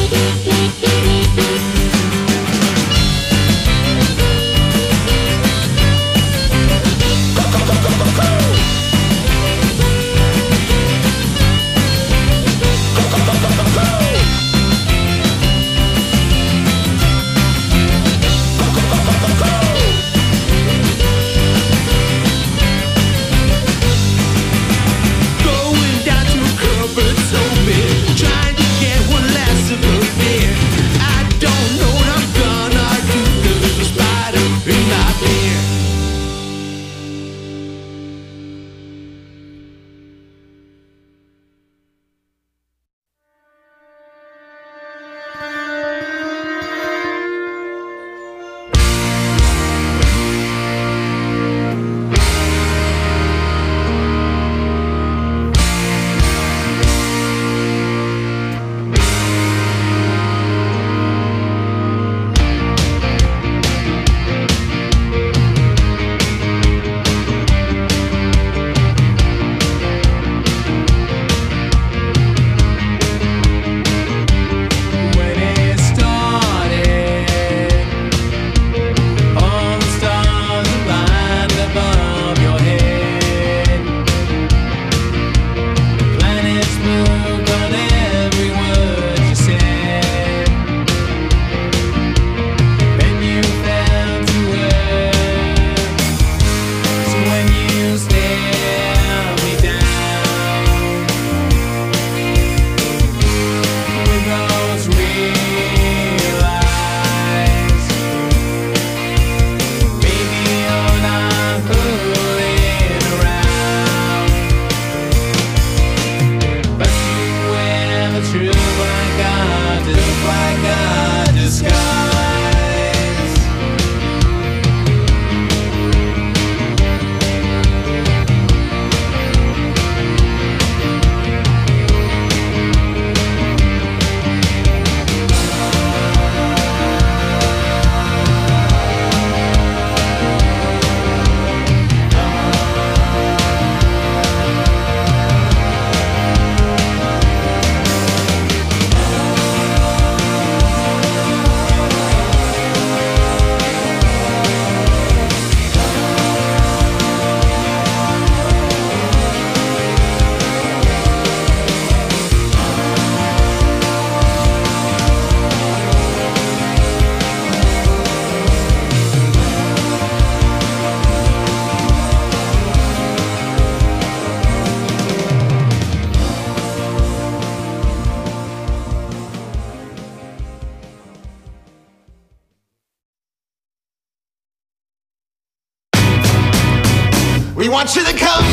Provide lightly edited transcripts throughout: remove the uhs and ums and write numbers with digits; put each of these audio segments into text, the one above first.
We want you to come.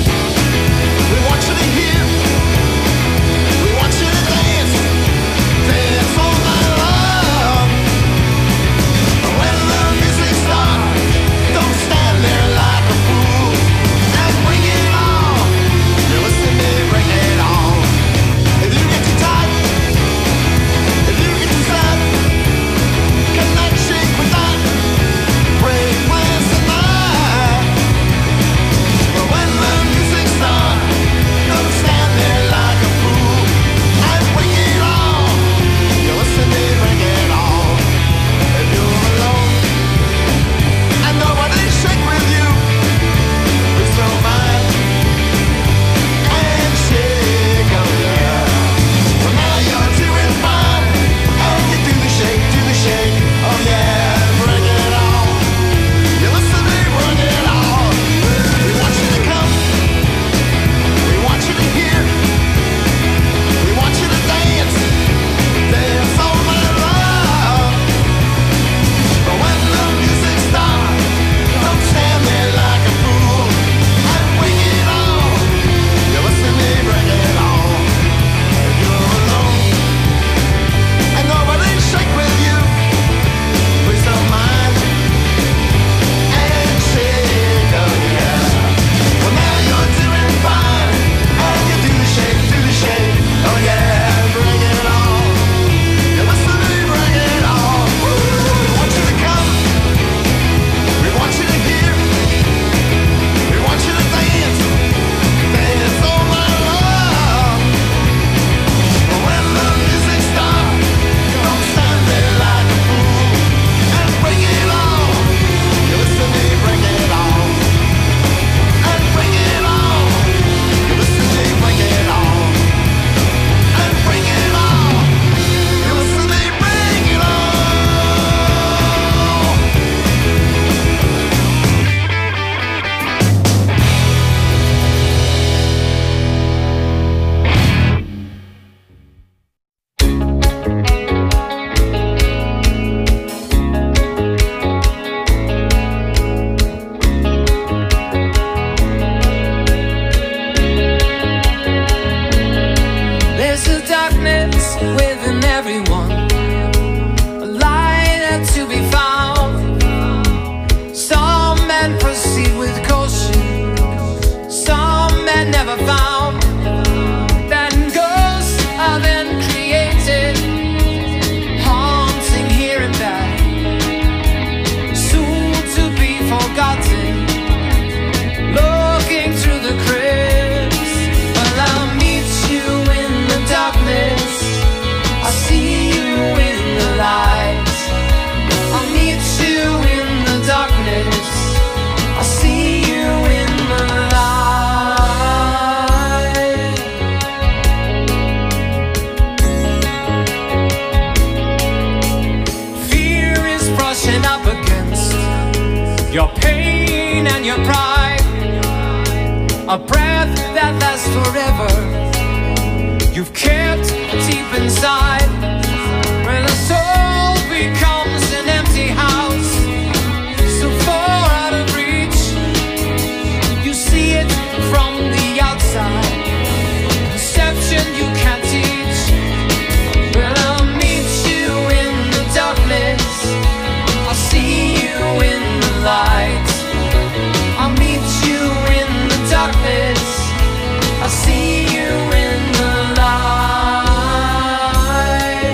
We want you to hear. We want you to dance. Dance all night long. When the music starts, don't stand there like a fool. And bring it on. You listen to me, bring it on. If you get too tight, if you get too sad, cannot shake with that. Break plans tonight. When the your pain and your pride, a breath that lasts forever, you've kept deep inside. When a soul becomes an empty house, so far out of reach, you see it from the outside. Perception you can't teach. Well, I'll meet you in the darkness, I'll see you in the light. I'll meet you in the darkness, I'll see you in the light.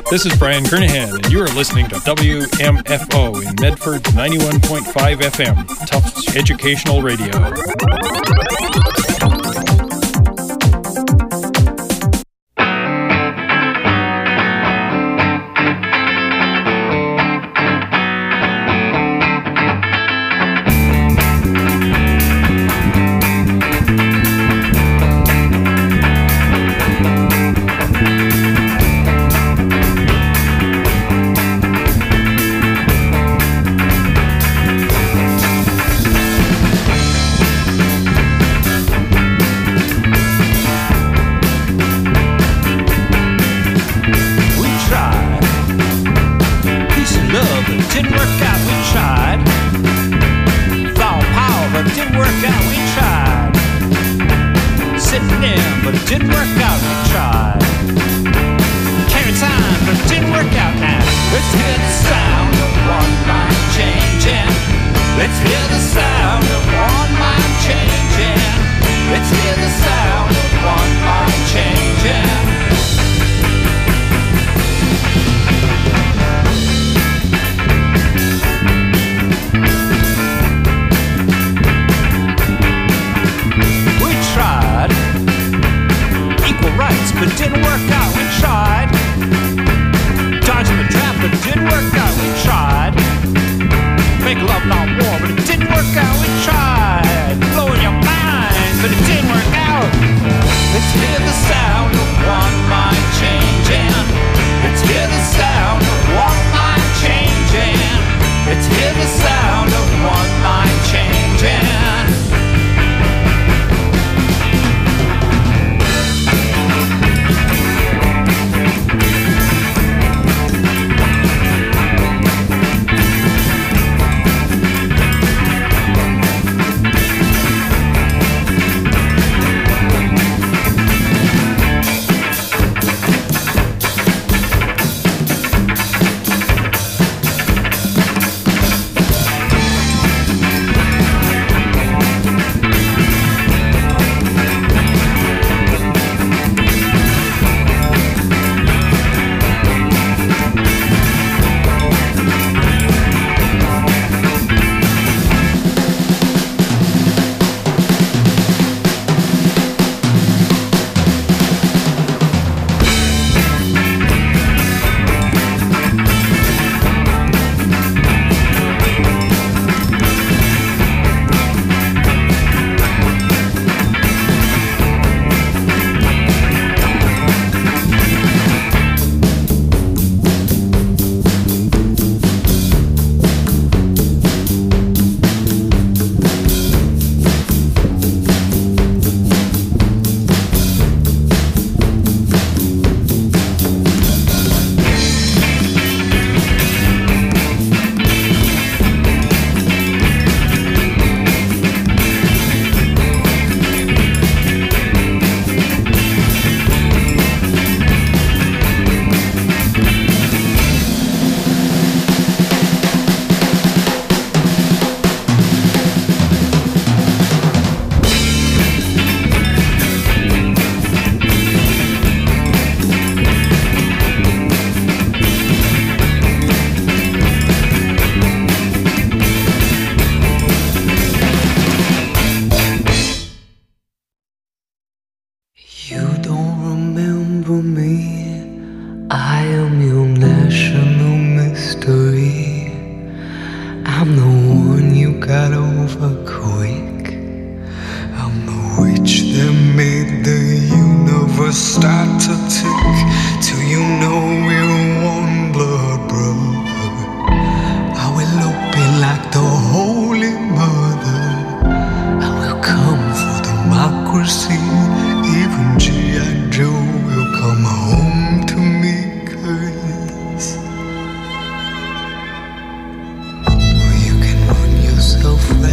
This is Brian Kernahan, and you are listening to WMFO in Medford 91.5 FM, Tufts Educational Radio. You can run yourself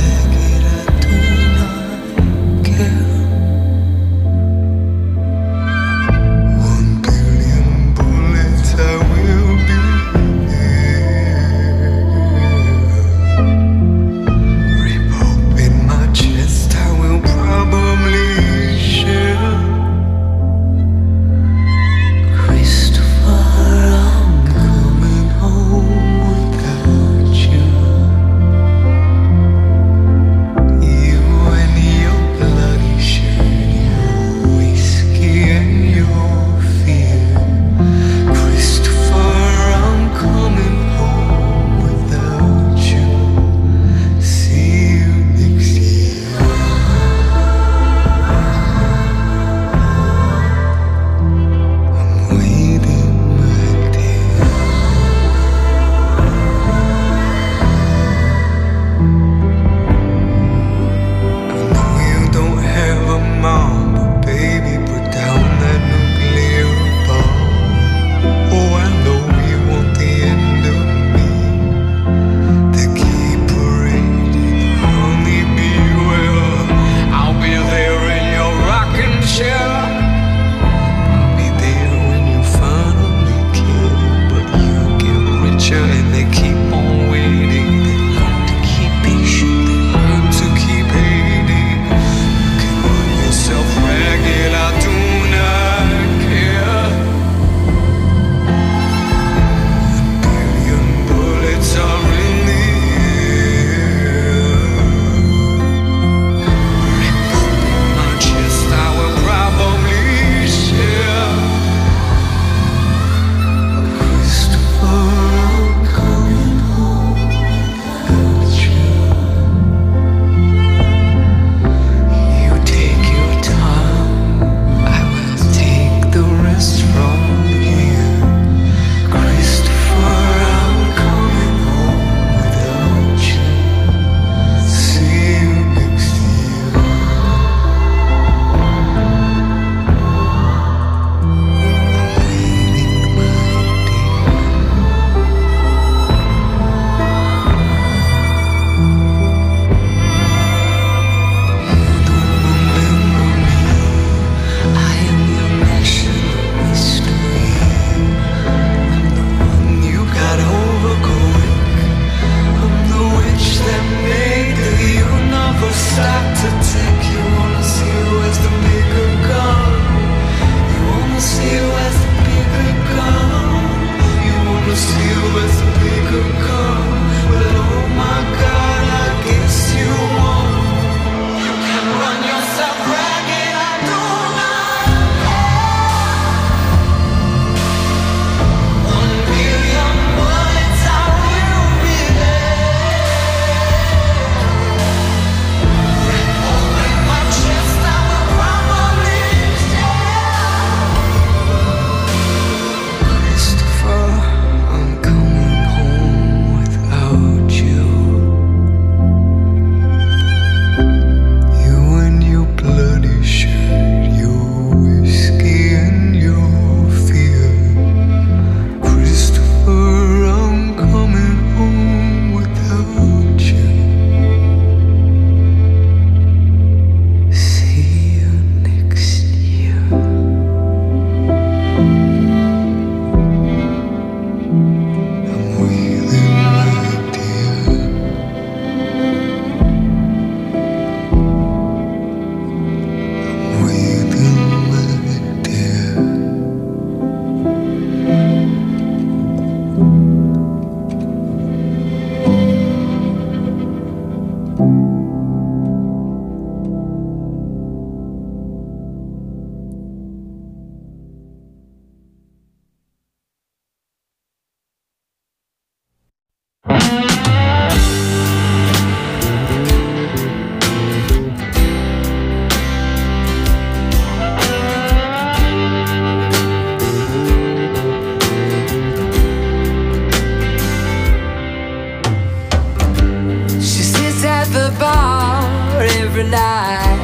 the bar every night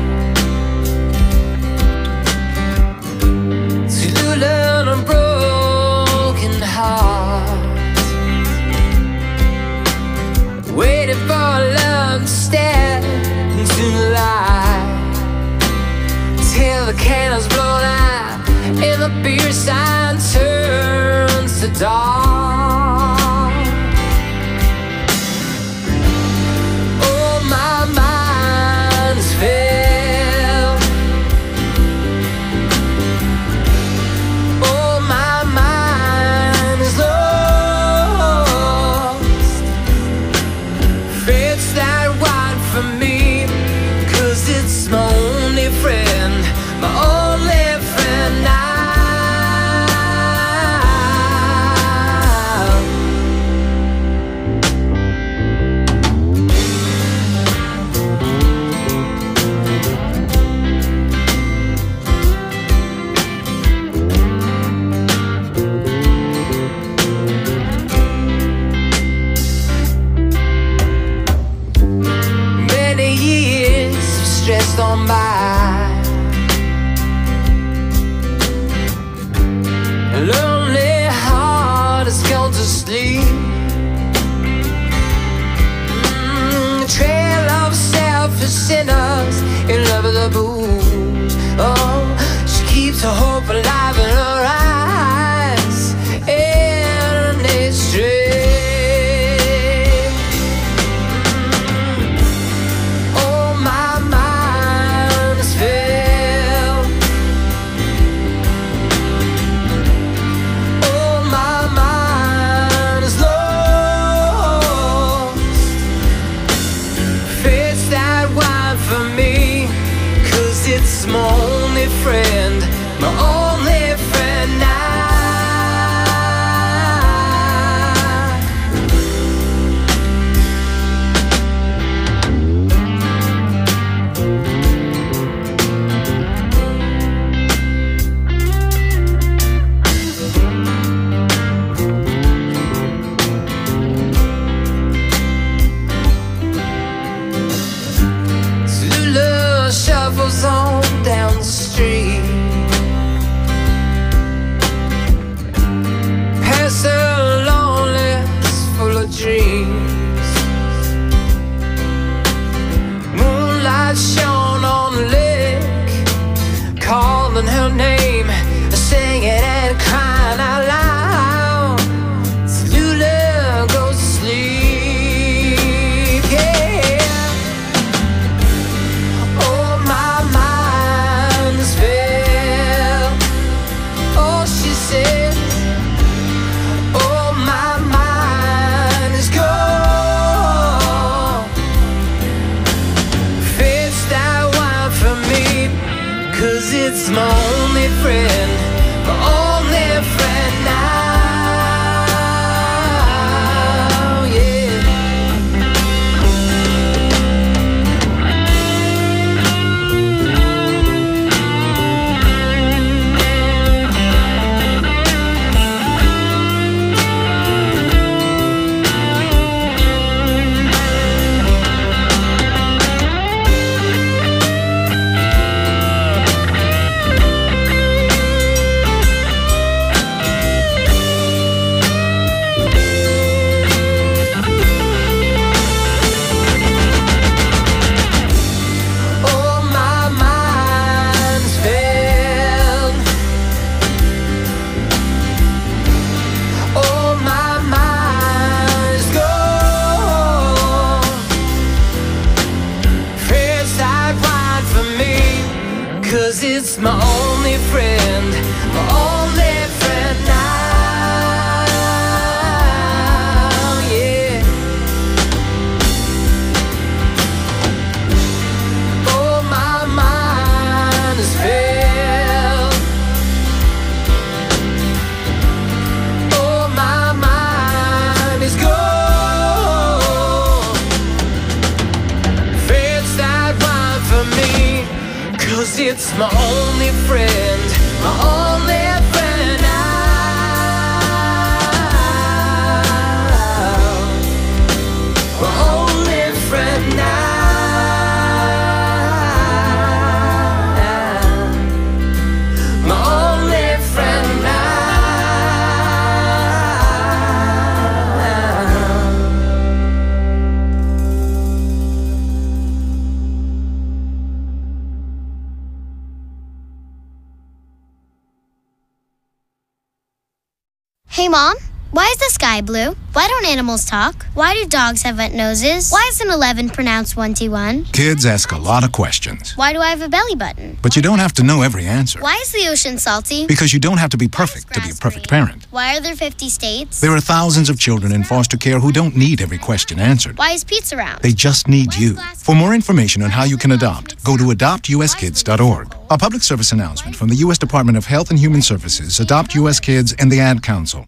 to learn a broken heart, waiting for love to step into the light till the candles blow out and the beer sign turns to dark. Oh, my mind is filled. Oh, my mind is lost. Fate's that wide for me, 'cause it's my only friend, my only friend now. Many years stressed on by, a lonely heart has gone to sleep. A trail of selfish sinners in love with the booze. Oh, she keeps her hope alive in her eyes, and it's straight. Oh, my mind is filled. Oh, my mind is lost. Fate's that wide for me, 'cause it's my only friend, my only friend now. Zulu shuffles on down the street, past her loneliness full of dreams. Moonlight shone on the lake, calling her name, singing and crying out loud. Zulu goes to sleep, yeah. Oh, my mind is filled. Oh, she said. Oh, my mind is gone. Fate's that wide for me, 'cause it's my only friend, my only friend now. Yeah. Oh, my mind's filled. Oh, my mind's gone. Fate's that wide for me, 'cause it's my only friend, my only friend now. Yeah. Oh, my mind is filled. Oh, my mind is gone. Fate's that wide for me, 'cause it's my only friend, my only friend now. My only friend now. Mom, why is the sky blue? Why don't animals talk? Why do dogs have wet noses? Why is an 11 pronounced 1T1? Kids ask a lot of questions. Why do I have a belly button? But you don't have to know every answer. Why is the ocean salty? Because you don't have to be perfect to be a perfect parent. Why are there 50 states? There are thousands of children in foster care who don't need every question answered. Why is pizza round? They just need you. For more information on how you can adopt, go to adoptuskids.org. A public service announcement from the U.S. Department of Health and Human Services, Adopt U.S. Kids, and the Ad Council.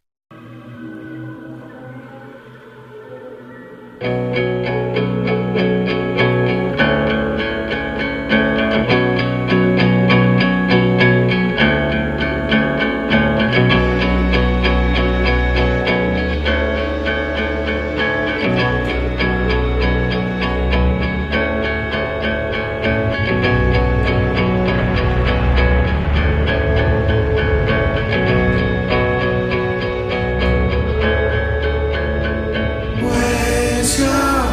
Where's your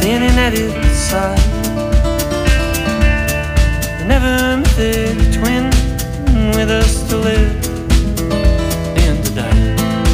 standing at its side. They never met a twin with us to live and to die.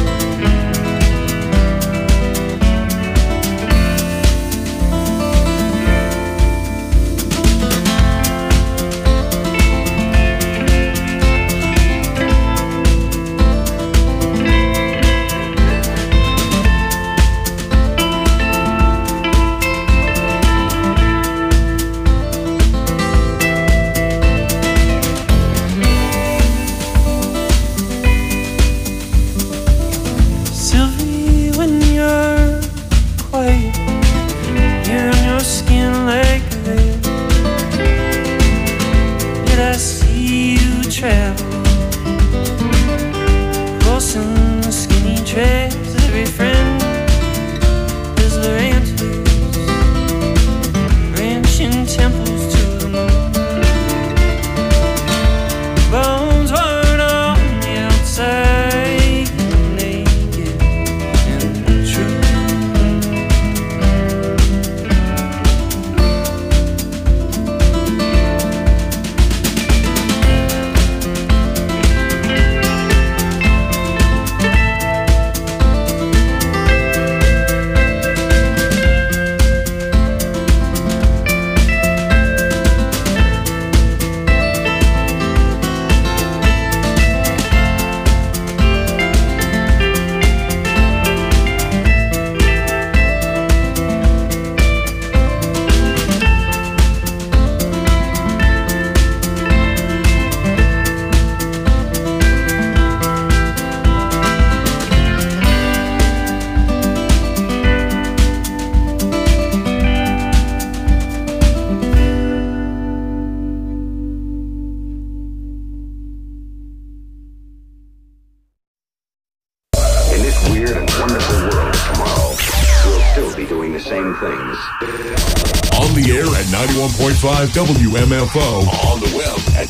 WMFO. On the web at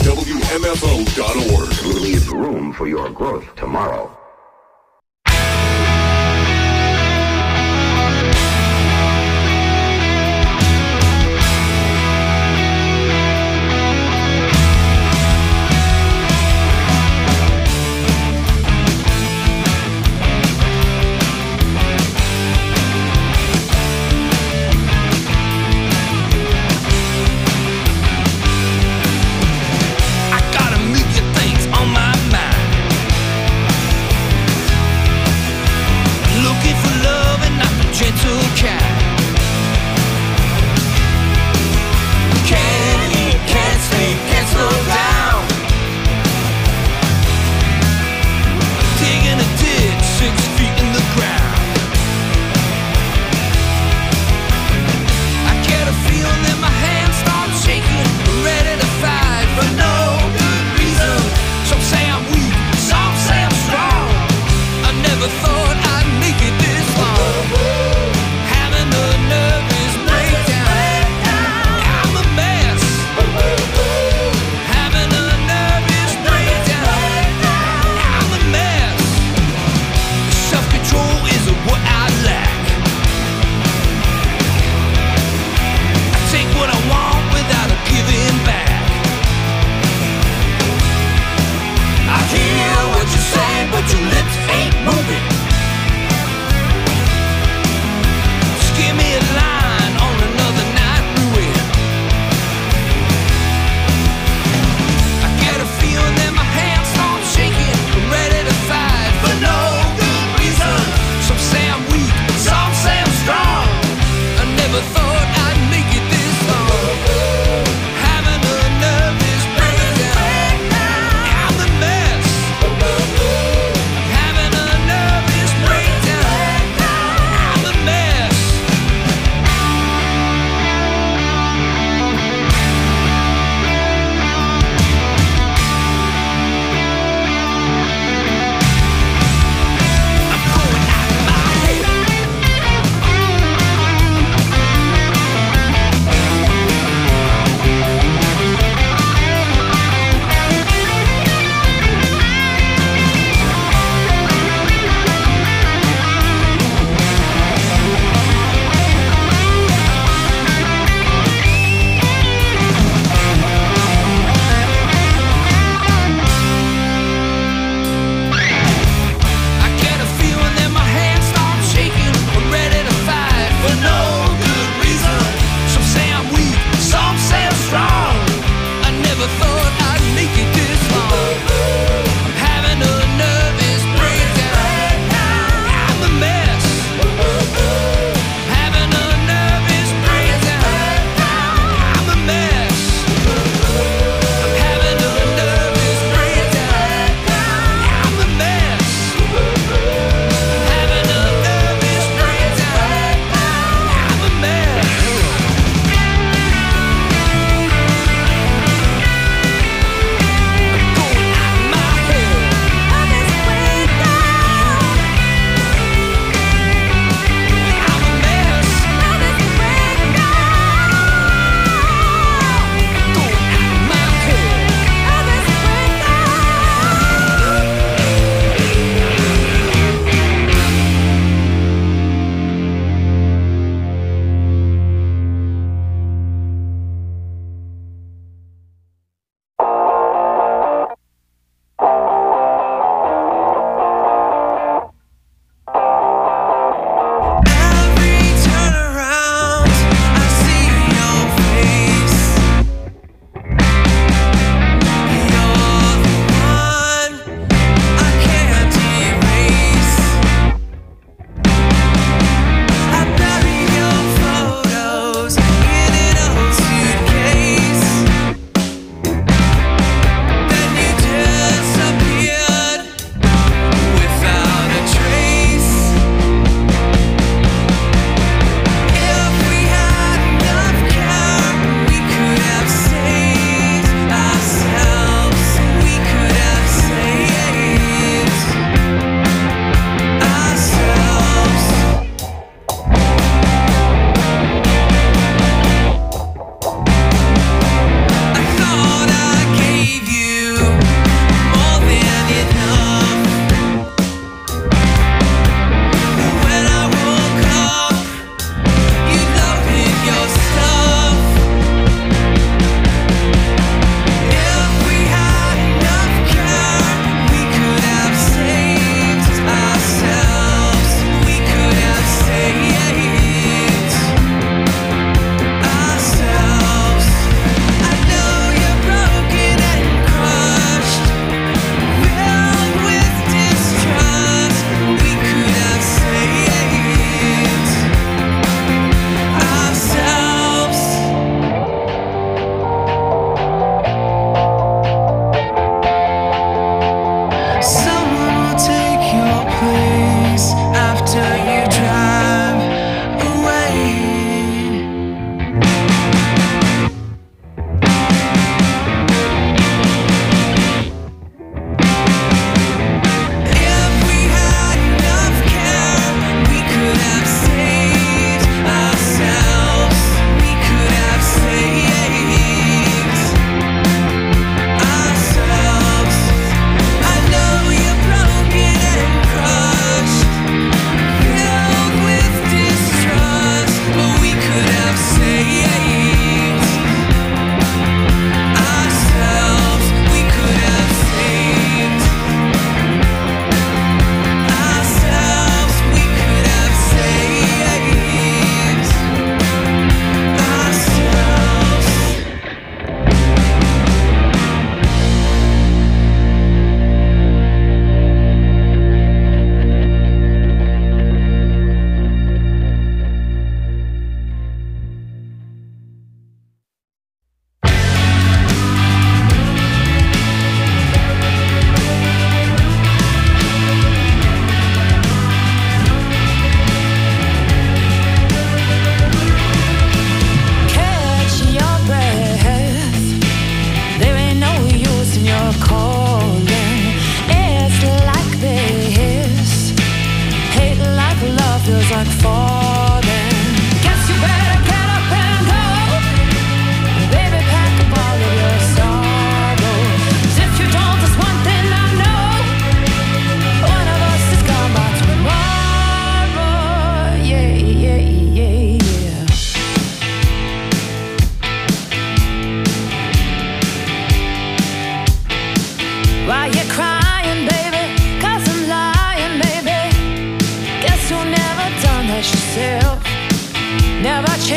WMFO.org. Leave room for your growth tomorrow. I got a million things on my mind.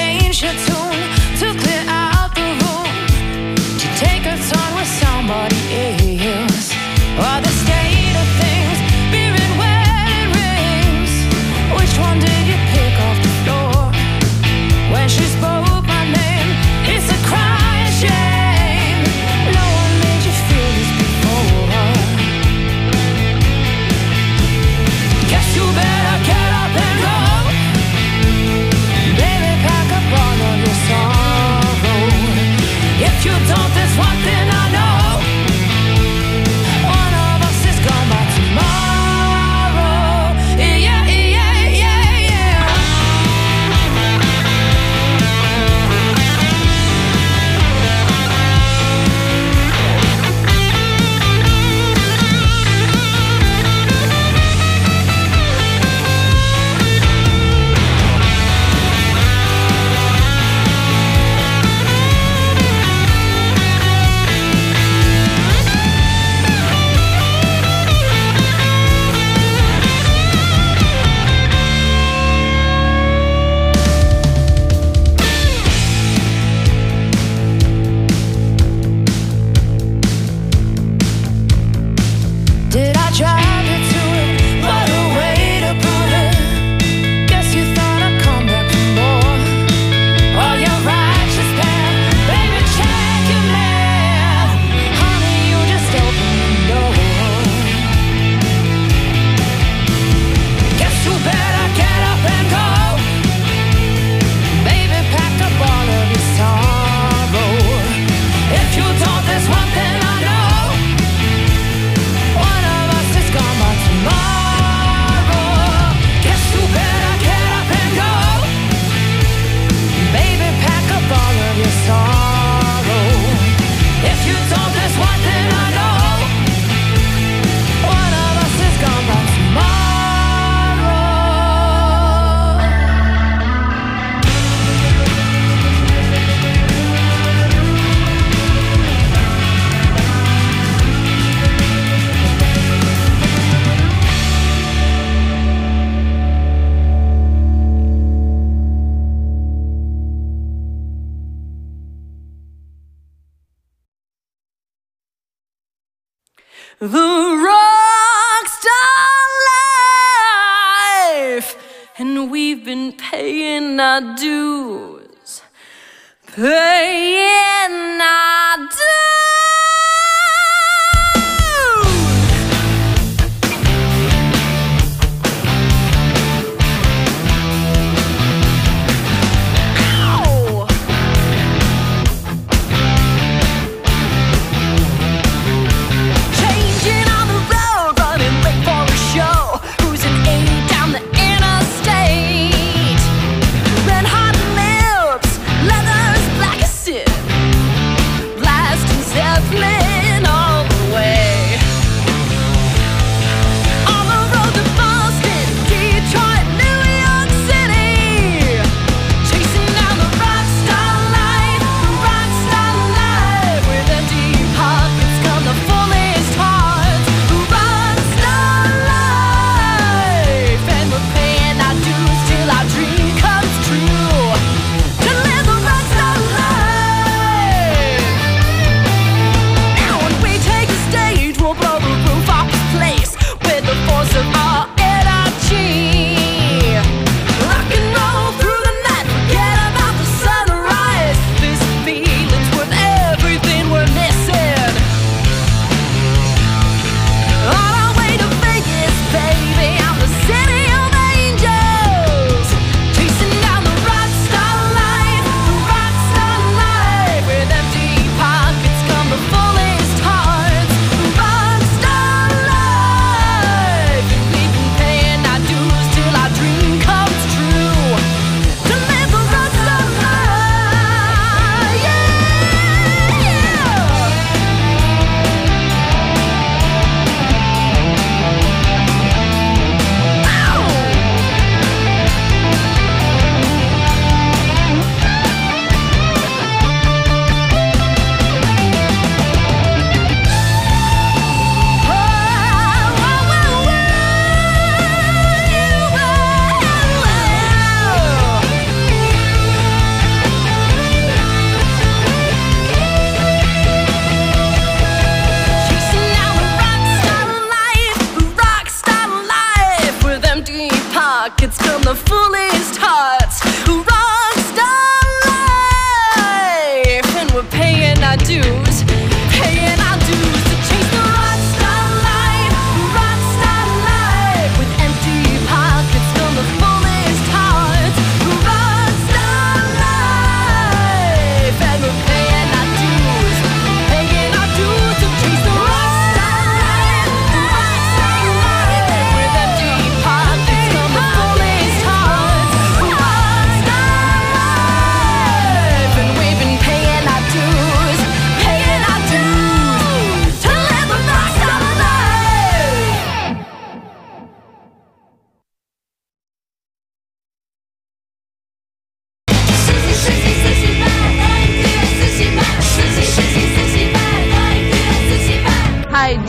change your tune, to clear out the room, to take a turn with somebody else. Or the state of things, beer and wedding rings. Which one did you pick off the floor? When she spoke my name, it's a crying shame. No one made you feel this before. Guess you better get up and go. Baby, pack up all of your sorrow. If you don't, there's one thing I know. One of us is gone by tomorrow. Yeah, yeah, yeah, yeah. Did I drive you to it? What a way to prove it. Guess you thought I'd come back for more. Oh, you're righteous, man. Baby, check your math. Honey, you just opened the door. Guess you better get up and go. Baby, pack up all of your sorrow. If you don't, there's one thing I know. One of us is gone by tomorrow. Guess you better get up and go. Baby, pack up all of your sorrow. If you don't, there's one thing I know. One of us is gone by tomorrow. The rockstar life, and we've been paying our dues, paying our dues. Ow! Changing on the road, running late for a show, cruising 80 down the interstate. Red hot lips, leathers black as sin, blasting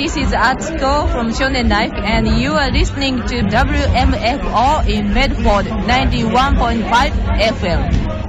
this is Atsuko from Shonen Life, and you are listening to WMFO in Medford 91.5 FM.